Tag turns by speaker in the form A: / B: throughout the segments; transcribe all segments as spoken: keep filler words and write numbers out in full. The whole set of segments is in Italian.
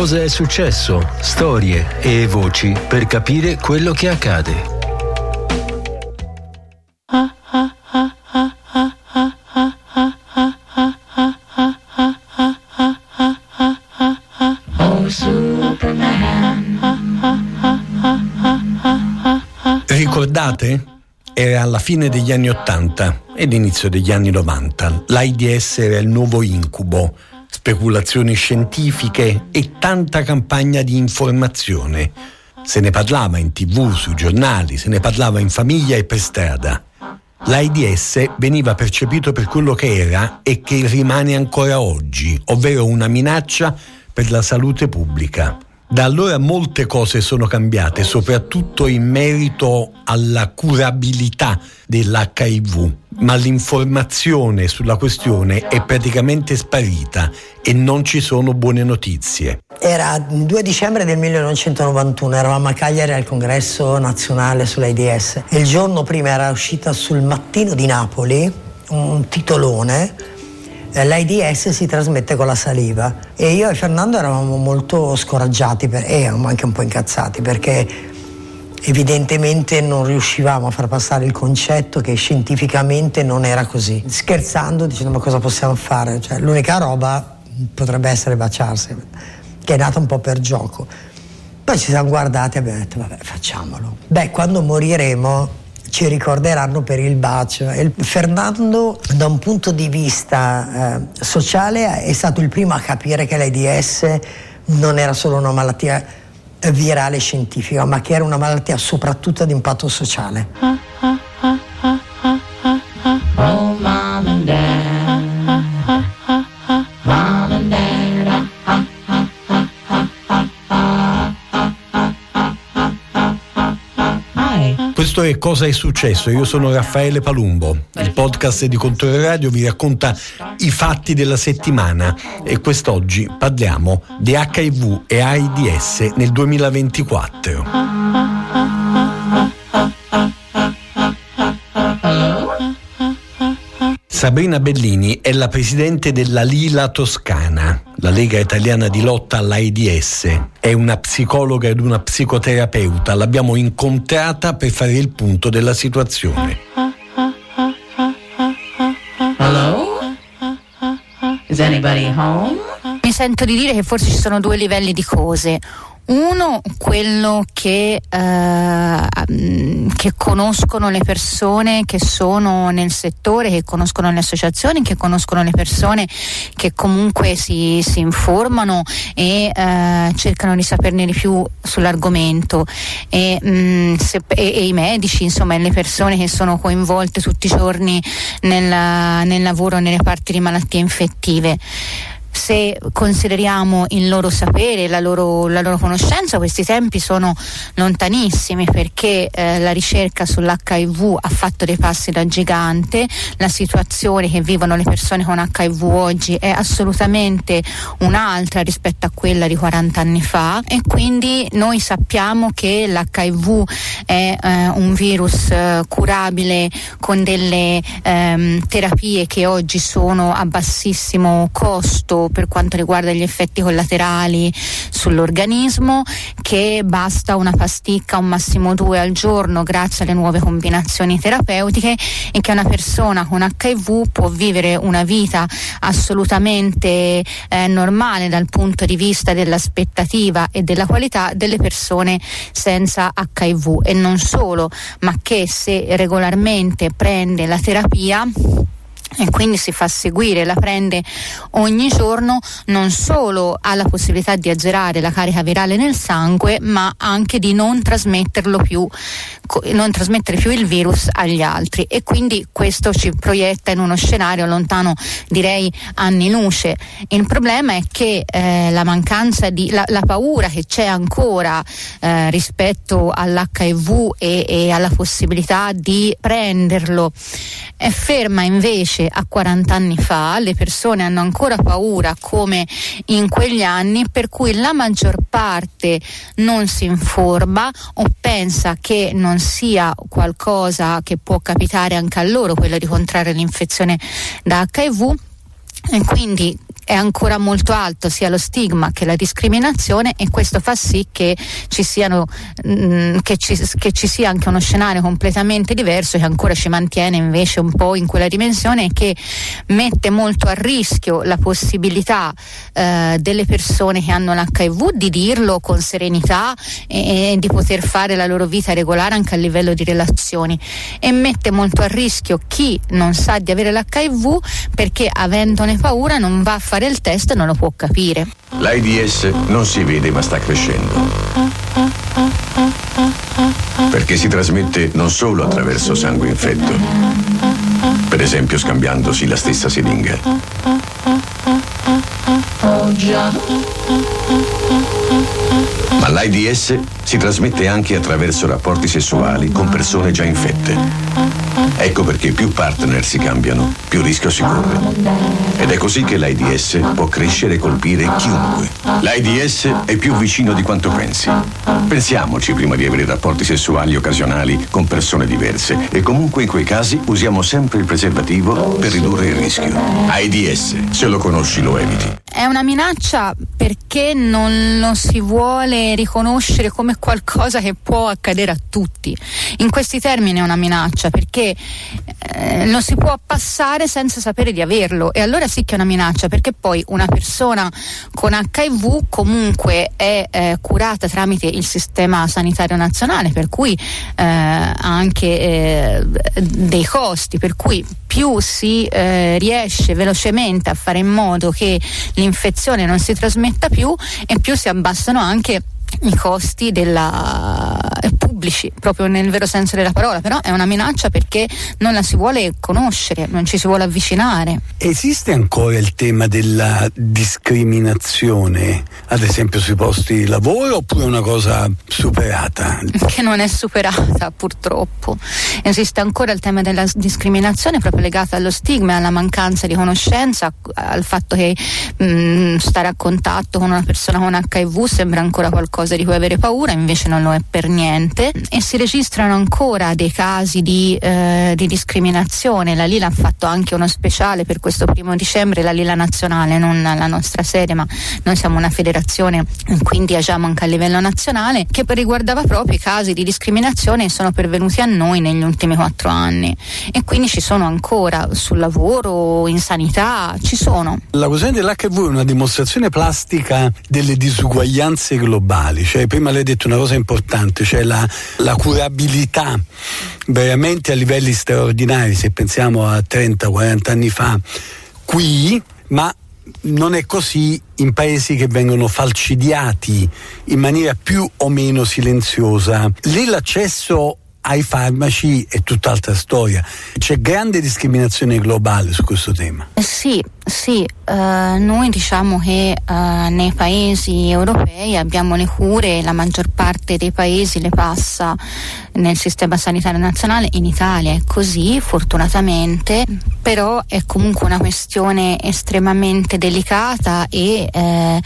A: Cosa è successo? Storie e voci per capire quello che accade.
B: Ricordate? Era alla fine degli anni ottanta ed inizio degli anni novanta. L'AIDS era il nuovo incubo, speculazioni scientifiche e tanta campagna di informazione. Se ne parlava in tv, sui giornali, se ne parlava in famiglia e per strada. L'AIDS veniva percepito per quello che era e che rimane ancora oggi, ovvero una minaccia per la salute pubblica. Da allora molte cose sono cambiate, soprattutto in merito alla curabilità dell'H I V, ma l'informazione sulla questione è praticamente sparita e non ci sono buone notizie.
C: Era il due dicembre del millenovecentonovantuno, eravamo a Cagliari al congresso nazionale sull'AIDS e il giorno prima era uscita sul Mattino di Napoli un titolone: l'AIDS si trasmette con la saliva. E io e Fernando eravamo molto scoraggiati per, e eravamo anche un po' incazzati perché evidentemente non riuscivamo a far passare il concetto che scientificamente non era così. Scherzando, dicendo: ma cosa possiamo fare? Cioè, l'unica roba potrebbe essere baciarsi, che è nata un po' per gioco. Poi ci siamo guardati e abbiamo detto: vabbè, facciamolo. Beh, quando moriremo ci ricorderanno per il bacio. E Fernando, da un punto di vista eh, sociale, è stato il primo a capire che l'AIDS non era solo una malattia virale scientifica, ma che era una malattia soprattutto di impatto sociale. Oh, mom and dad. Mom and dad.
B: Questo è Cosa è successo? Io sono Raffaele Palumbo. Il podcast di Controradio vi racconta i fatti della settimana e quest'oggi parliamo di H I V e AIDS nel duemilaventiquattro. Sabrina Bellini è la presidente della Lila Toscana, la Lega Italiana di lotta all'AIDS. È una psicologa ed una psicoterapeuta. L'abbiamo incontrata per fare il punto della situazione.
D: Hello? Is anybody home?
E: Mi sento di dire che forse ci sono due livelli di cose. Uno, quello che, eh, che conoscono le persone che sono nel settore, che conoscono le associazioni, che conoscono le persone che comunque si, si informano e eh, cercano di saperne di più sull'argomento, e, mh, se, e, e i medici, insomma, e le persone che sono coinvolte tutti i giorni nel, nel lavoro nelle parti di malattie infettive. Se consideriamo il loro sapere, la loro, la loro conoscenza, questi tempi sono lontanissimi, perché eh, la ricerca sull'H I V ha fatto dei passi da gigante. La situazione che vivono le persone con H I V oggi è assolutamente un'altra rispetto a quella di quaranta anni fa, e quindi noi sappiamo che l'H I V è eh, un virus eh, curabile con delle ehm, terapie che oggi sono a bassissimo costo per quanto riguarda gli effetti collaterali sull'organismo, che basta una pasticca, un massimo due al giorno, grazie alle nuove combinazioni terapeutiche, e che una persona con H I V può vivere una vita assolutamente eh, normale dal punto di vista dell'aspettativa e della qualità delle persone senza H I V. E non solo, ma che se regolarmente prende la terapia e quindi si fa seguire, la prende ogni giorno, non solo ha la possibilità di azzerare la carica virale nel sangue, ma anche di non trasmetterlo più, non trasmettere più il virus agli altri, e quindi questo ci proietta in uno scenario lontano, direi anni luce. Il problema è che eh, la mancanza di la, la paura che c'è ancora eh, rispetto all'H I V e, e alla possibilità di prenderlo è ferma invece a quaranta anni fa. Le persone hanno ancora paura come in quegli anni, per cui la maggior parte non si informa o pensa che non sia qualcosa che può capitare anche a loro, quello di contrarre l'infezione da H I V, e quindi è ancora molto alto sia lo stigma che la discriminazione, e questo fa sì che ci siano mh, che, ci, che ci sia anche uno scenario completamente diverso, che ancora ci mantiene invece un po' in quella dimensione, che mette molto a rischio la possibilità eh, delle persone che hanno l'H I V di dirlo con serenità e, e di poter fare la loro vita regolare anche a livello di relazioni, e mette molto a rischio chi non sa di avere l'H I V perché, avendone paura, non va a fare il test e non lo può capire.
F: L'AIDS non si vede ma sta crescendo, perché si trasmette non solo attraverso sangue infetto, per esempio scambiandosi la stessa siringa, ma l'AIDS si trasmette anche attraverso rapporti sessuali con persone già infette. Ecco perché più partner si cambiano, più rischio si corre. Ed è così che l'AIDS può crescere e colpire chiunque. L'AIDS è più vicino di quanto pensi. Pensiamoci prima di avere rapporti sessuali occasionali con persone diverse, e comunque in quei casi usiamo sempre il preservativo per ridurre il rischio. AIDS, se lo conosci lo eviti.
E: È una minaccia perché non lo si vuole riconoscere come qualcosa che può accadere a tutti. In questi termini è una minaccia perché eh, non si può passare senza sapere di averlo, e allora sì che è una minaccia, perché poi una persona con H I V comunque è eh, curata tramite il sistema sanitario nazionale, per cui eh, ha anche eh, dei costi, per cui più si eh, riesce velocemente a fare in modo che l'infezione non si trasmetta più, e più si abbassano anche i costi della eh, pubblici, proprio nel vero senso della parola. Però è una minaccia perché non la si vuole conoscere, non ci si vuole avvicinare.
B: Esiste ancora il tema della discriminazione, ad esempio sui posti di lavoro, oppure è una cosa superata?
E: Che non è superata, purtroppo. Esiste ancora il tema della discriminazione, proprio legato allo stigma, alla mancanza di conoscenza, al fatto che mh, stare a contatto con una persona con H I V sembra ancora qualcosa di cui avere paura, invece non lo è per niente, e si registrano ancora dei casi di, eh, di discriminazione. La Lila ha fatto anche uno speciale per questo primo dicembre, la Lila nazionale, non la nostra sede, ma noi siamo una federazione, quindi agiamo anche a livello nazionale, che riguardava proprio i casi di discriminazione che sono pervenuti a noi negli ultimi quattro anni, e quindi ci sono ancora sul lavoro, in sanità, ci sono.
B: La questione dell'H I V è una dimostrazione plastica delle disuguaglianze globali. Cioè, prima lei ha detto una cosa importante, cioè la, la curabilità veramente a livelli straordinari, se pensiamo a trenta quaranta anni fa qui, ma non è così in paesi che vengono falcidiati in maniera più o meno silenziosa. Lì l'accesso ai farmaci è tutt'altra storia. C'è grande discriminazione globale su questo tema.
E: Sì, sì, uh, noi diciamo che uh, nei paesi europei abbiamo le cure, la maggior parte dei paesi le passa nel sistema sanitario nazionale. In Italia è così, fortunatamente, però è comunque una questione estremamente delicata, e eh,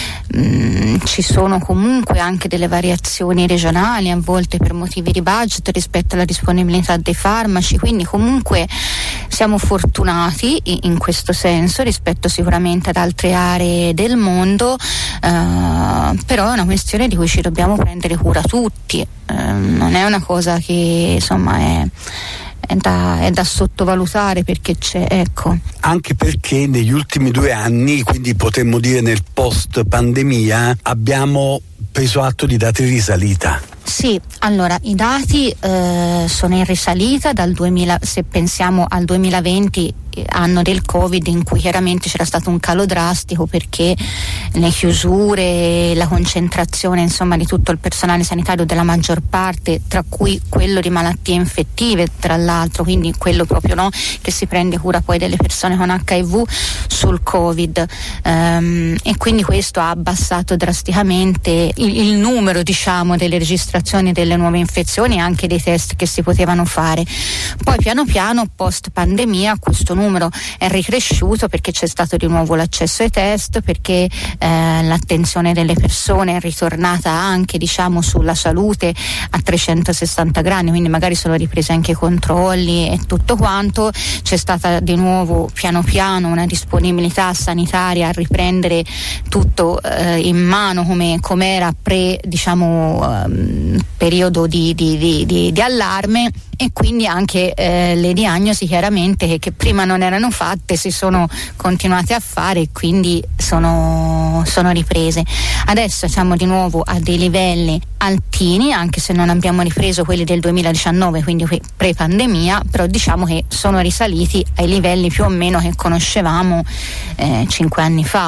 E: mh, ci sono comunque anche delle variazioni regionali, a volte per motivi di budget, rispetto alla disponibilità dei farmaci, quindi comunque siamo fortunati in questo senso rispetto sicuramente ad altre aree del mondo, eh, però è una questione di cui ci dobbiamo prendere cura tutti, eh, non è una cosa che insomma è È da, è da sottovalutare, perché c'è, ecco.
B: Anche perché negli ultimi due anni, quindi potremmo dire nel post pandemia, abbiamo preso atto di dati in risalita.
E: Sì, allora i dati eh, sono in risalita dal duemila, se pensiamo al duemilaventi, anno del Covid, in cui chiaramente c'era stato un calo drastico perché le chiusure, la concentrazione insomma di tutto il personale sanitario, della maggior parte, tra cui quello di malattie infettive tra l'altro, quindi quello proprio no, che si prende cura poi delle persone con H I V sul Covid, um, e quindi questo ha abbassato drasticamente il, il numero diciamo delle registrazioni delle nuove infezioni e anche dei test che si potevano fare. Poi piano piano post pandemia questo numero numero è ricresciuto perché c'è stato di nuovo l'accesso ai test, perché eh, l'attenzione delle persone è ritornata anche, diciamo, sulla salute a trecentosessanta gradi, quindi magari sono ripresi anche i controlli e tutto quanto. C'è stata di nuovo piano piano una disponibilità sanitaria a riprendere tutto eh, in mano come, come era pre, diciamo, um, periodo di, di, di, di, di allarme, e quindi anche eh, le diagnosi chiaramente che, che prima non erano fatte si sono continuate a fare e quindi sono, sono riprese. Adesso siamo di nuovo a dei livelli altini, anche se non abbiamo ripreso quelli del duemiladiciannove, quindi pre-pandemia, però diciamo che sono risaliti ai livelli più o meno che conoscevamo eh, cinque anni fa.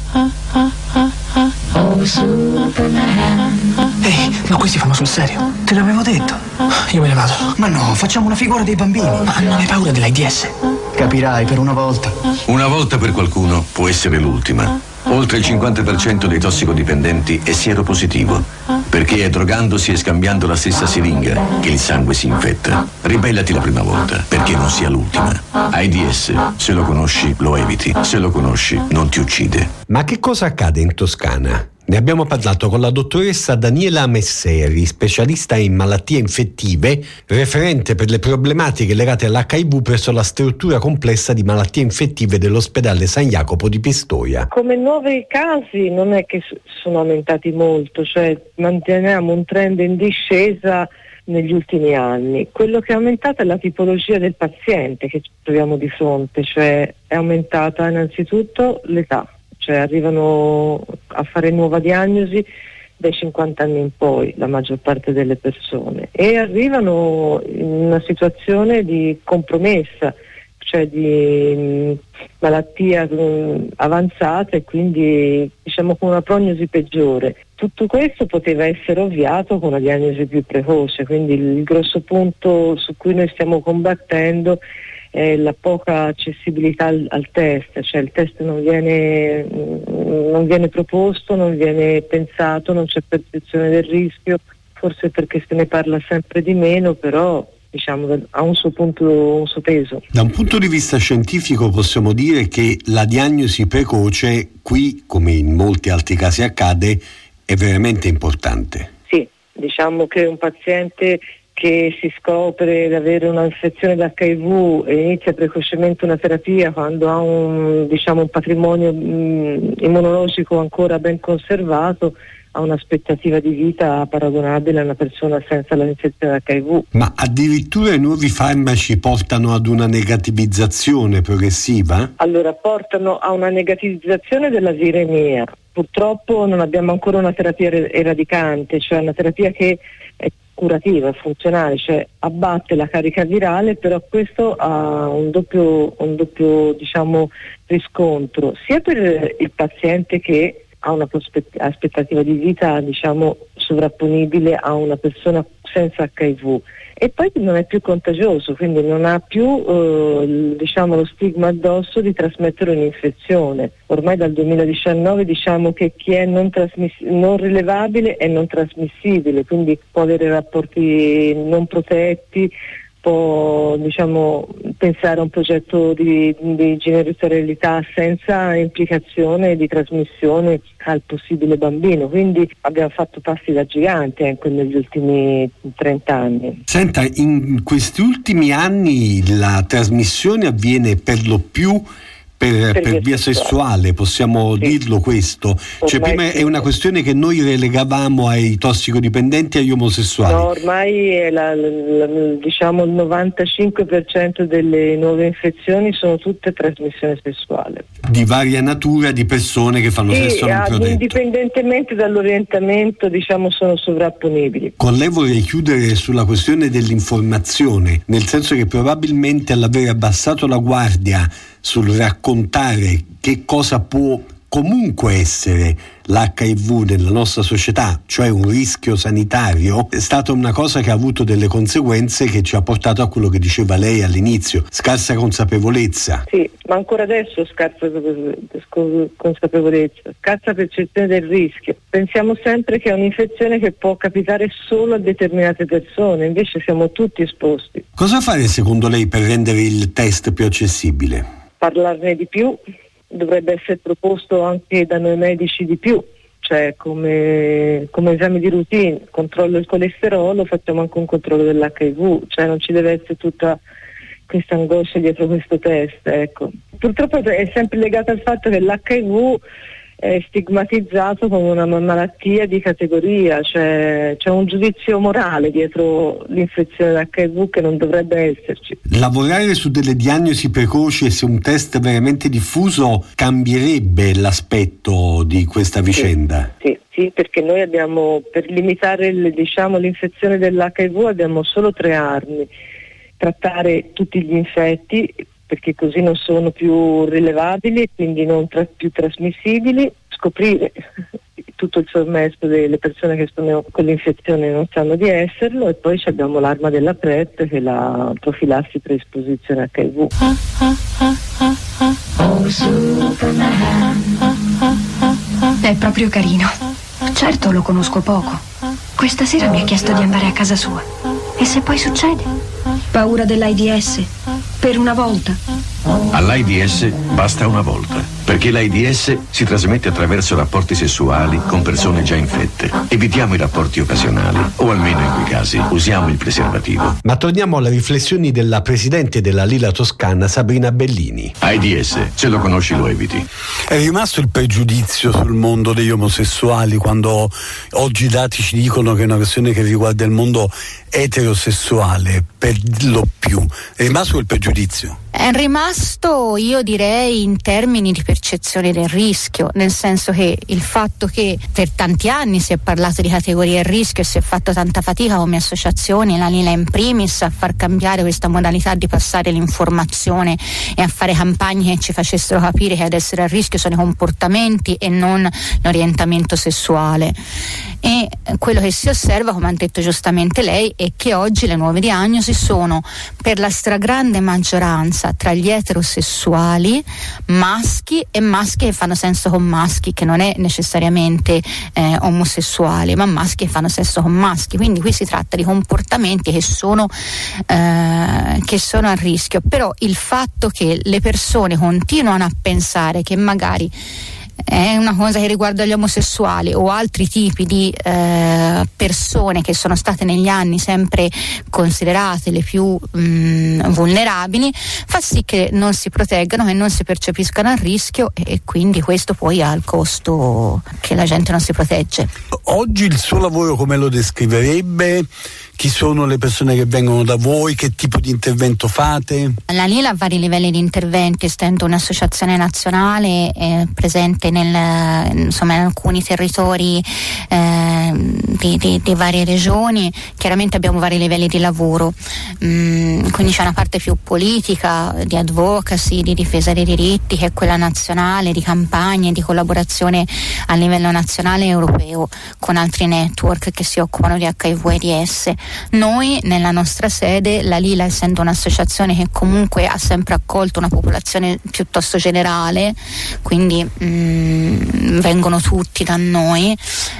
G: Ehi, ma questi fanno sul serio? Te l'avevo detto. Io me ne vado. Ma no, facciamo una figura dei bambini. Ma non hai paura dell'AIDS? Capirai, per una volta.
F: Una volta per qualcuno può essere l'ultima. Oltre il cinquanta per cento dei tossicodipendenti è sieropositivo, perché è drogandosi e scambiando la stessa siringa che il sangue si infetta. Ribellati la prima volta, perché non sia l'ultima. AIDS, se lo conosci, lo eviti. Se lo conosci, non ti uccide.
B: Ma che cosa accade in Toscana? Ne abbiamo parlato con la dottoressa Daniela Messeri, specialista in malattie infettive, referente per le problematiche legate all'H I V presso la struttura complessa di malattie infettive dell'ospedale San Jacopo di Pistoia.
H: Come nuovi casi non è che sono aumentati molto, cioè manteniamo un trend in discesa negli ultimi anni. Quello che è aumentato è la tipologia del paziente che ci troviamo di fronte, cioè è aumentata innanzitutto l'età. Cioè arrivano a fare nuova diagnosi dai cinquanta anni in poi, la maggior parte delle persone, e arrivano in una situazione di compromessa, cioè di mh, malattia mh, avanzata e quindi diciamo con una prognosi peggiore. Tutto questo poteva essere ovviato con una diagnosi più precoce, quindi il grosso punto su cui noi stiamo combattendo è la poca accessibilità al, al test, cioè il test non viene, non viene proposto, non viene pensato, non c'è percezione del rischio, forse perché se ne parla sempre di meno, però diciamo ha un suo punto, un suo peso.
B: Da un punto di vista scientifico possiamo dire che la diagnosi precoce qui, come in molti altri casi accade, è veramente importante.
H: Sì, diciamo che un paziente che si scopre di avere un'infezione da H I V e inizia precocemente una terapia quando ha un, diciamo, un patrimonio mh, immunologico ancora ben conservato, ha un'aspettativa di vita paragonabile a una persona senza l'infezione da H I V.
B: Ma addirittura i nuovi farmaci portano ad una negativizzazione progressiva?
H: Allora, portano a una negativizzazione della viremia. Purtroppo non abbiamo ancora una terapia eradicante, cioè una terapia che è curativa, funzionale, cioè abbatte la carica virale, però questo ha un doppio, un doppio diciamo, riscontro, sia per il paziente che ha una aspettativa di vita diciamo sovrapponibile a una persona senza H I V, e poi non è più contagioso, quindi non ha più eh, diciamo lo stigma addosso di trasmettere un'infezione. Ormai dal duemiladiciannove diciamo che chi è non, trasmiss- non rilevabile è non trasmissibile, quindi può avere rapporti non protetti, può diciamo pensare a un progetto di, di genitorialità senza implicazione di trasmissione al possibile bambino, quindi abbiamo fatto passi da gigante ecco, negli ultimi trenta anni.
B: Senta, in questi ultimi anni la trasmissione avviene per lo più Per, per, per via sessuale, sessuale possiamo sì. dirlo questo, cioè ormai prima sì. è una questione che noi relegavamo ai tossicodipendenti e agli omosessuali.
H: No, ormai è la, la, diciamo il novantacinque per cento delle nuove infezioni sono tutte trasmissione sessuale
B: di varia natura, di persone che fanno
H: sì,
B: sesso non protetto,
H: indipendentemente dall'orientamento diciamo sono sovrapponibili.
B: Con lei vorrei chiudere sulla questione dell'informazione, nel senso che probabilmente all'aver abbassato la guardia sul raccontare che cosa può comunque essere l'H I V nella nostra società, cioè un rischio sanitario, è stata una cosa che ha avuto delle conseguenze che ci ha portato a quello che diceva lei all'inizio, scarsa consapevolezza.
H: Sì, ma ancora adesso scarsa consapevolezza, scarsa percezione del rischio. Pensiamo sempre che è un'infezione che può capitare solo a determinate persone, invece siamo tutti esposti.
B: Cosa fare secondo lei per rendere il test più accessibile?
H: Parlarne di più. Dovrebbe essere proposto anche da noi medici di più, cioè come, come esame di routine, controllo il colesterolo, facciamo anche un controllo dell'H I V, cioè non ci deve essere tutta questa angoscia dietro questo test, ecco. Purtroppo è sempre legato al fatto che l'H I V è stigmatizzato come una malattia di categoria, cioè c'è un giudizio morale dietro l'infezione dell'H I V che non dovrebbe esserci.
B: Lavorare su delle diagnosi precoci e su un test veramente diffuso cambierebbe l'aspetto di questa vicenda?
H: Sì, sì, sì, perché noi abbiamo, per limitare il, diciamo, l'infezione dell'H I V abbiamo solo tre armi: trattare tutti gli infetti, perché così non sono più rilevabili, quindi non tra- più trasmissibili, scoprire tutto il sommerso delle persone che sono con l'infezione e non sanno di esserlo, e poi abbiamo l'arma della PrEP, che è la profilassi preesposizione H I V.
I: È proprio carino. Certo, lo conosco poco. Questa sera mi ha chiesto di andare a casa sua. E se poi succede? Paura dell'AIDS? Per una volta?
F: All'AIDS basta una volta, perché l'AIDS si trasmette attraverso rapporti sessuali con persone già infette. Evitiamo i rapporti occasionali, o almeno in quei casi usiamo il preservativo.
B: Ma torniamo alle riflessioni della presidente della Lila Toscana, Sabrina Bellini.
F: AIDS, se lo conosci lo eviti.
J: È rimasto il pregiudizio sul mondo degli omosessuali, quando oggi i dati ci dicono che è una questione che riguarda il mondo eterosessuale per lo più. È rimasto quel pregiudizio?
E: È rimasto, io direi, in termini di percezione del rischio, nel senso che il fatto che per tanti anni si è parlato di categorie a rischio e si è fatto tanta fatica come associazioni, la Lila in primis, a far cambiare questa modalità di passare l'informazione e a fare campagne che ci facessero capire che ad essere a rischio sono i comportamenti e non l'orientamento sessuale. E quello che si osserva, come ha detto giustamente lei, è che oggi le nuove diagnosi sono per la stragrande maggioranza tra gli eterosessuali, maschi e maschi che fanno sesso con maschi, che non è necessariamente eh, omosessuale, ma maschi che fanno sesso con maschi. Quindi qui si tratta di comportamenti che sono eh, che sono a rischio. Però il fatto che le persone continuano a pensare che magari è una cosa che riguarda gli omosessuali o altri tipi di eh, persone che sono state negli anni sempre considerate le più mh, vulnerabili, fa sì che non si proteggano, che non si percepiscano a rischio, e, e quindi questo poi ha il costo che la gente non si protegge.
J: Oggi il suo lavoro come lo descriverebbe? Chi sono le persone che vengono da voi? Che tipo di intervento fate?
E: La Lila ha vari livelli di interventi, essendo un'associazione nazionale eh, presente nel, insomma, in alcuni territori eh, di, di, di varie regioni. Chiaramente abbiamo vari livelli di lavoro, mm, quindi c'è una parte più politica, di advocacy, di difesa dei diritti, che è quella nazionale, di campagne, di collaborazione a livello nazionale e europeo con altri network che si occupano di H I V e AIDS. Noi nella nostra sede, la Lila, essendo un'associazione che comunque ha sempre accolto una popolazione piuttosto generale, quindi mh, vengono tutti da noi,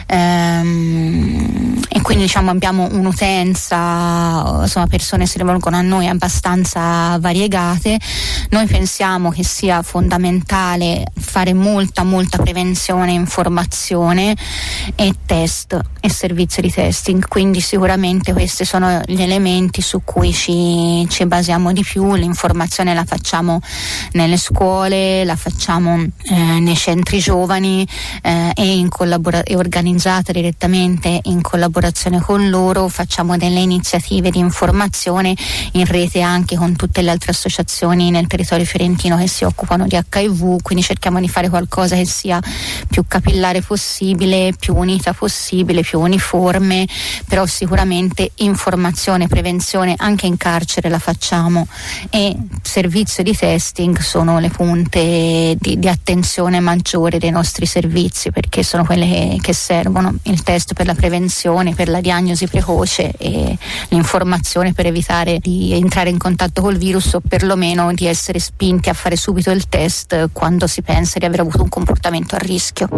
E: ehm, e quindi diciamo abbiamo un'utenza, insomma persone si rivolgono a noi abbastanza variegate. Noi pensiamo che sia fondamentale fare molta molta prevenzione, informazione e test e servizio di testing, quindi sicuramente questi sono gli elementi su cui ci, ci basiamo di più. L'informazione la facciamo nelle scuole, la facciamo eh, nei centri giovani eh, e, in collabora- e organizziamo organizzata direttamente in collaborazione con loro, facciamo delle iniziative di informazione in rete anche con tutte le altre associazioni nel territorio fiorentino che si occupano di acca i vu, quindi cerchiamo di fare qualcosa che sia più capillare possibile, più unita possibile, più uniforme, però sicuramente informazione, prevenzione anche in carcere la facciamo, e servizio di testing sono le punte di, di attenzione maggiore dei nostri servizi, perché sono quelle che, che servono: il test per la prevenzione, per la diagnosi precoce, e l'informazione per evitare di entrare in contatto col virus, o perlomeno di essere spinti a fare subito il test quando si pensa di aver avuto un comportamento a rischio.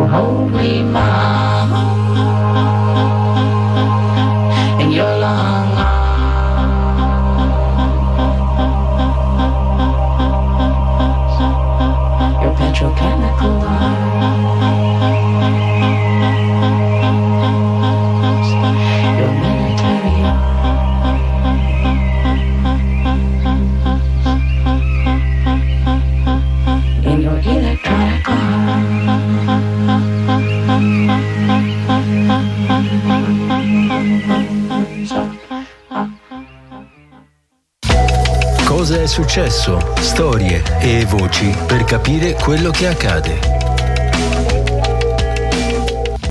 A: Cosa è successo? Storie e voci per capire quello che accade.